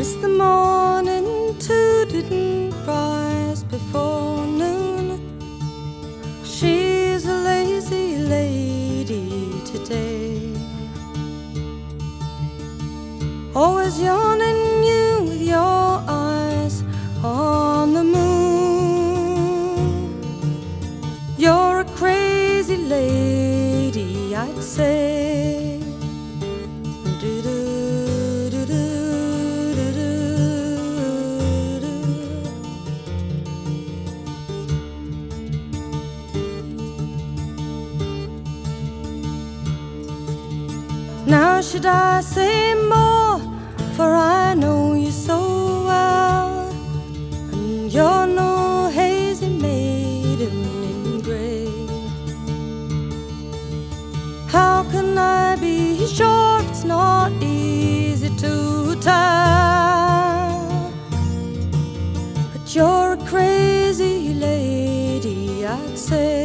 Miss the morning too didn't rise before noon. She's a lazy lady today, always yawning you with your eyes on the moon. You're a crazy lady, I'd say. Now should I say more, for I know you so well, and you're no hazy maiden in grey. How can I be sure? It's not easy to tell, but you're a crazy lady, I'd say.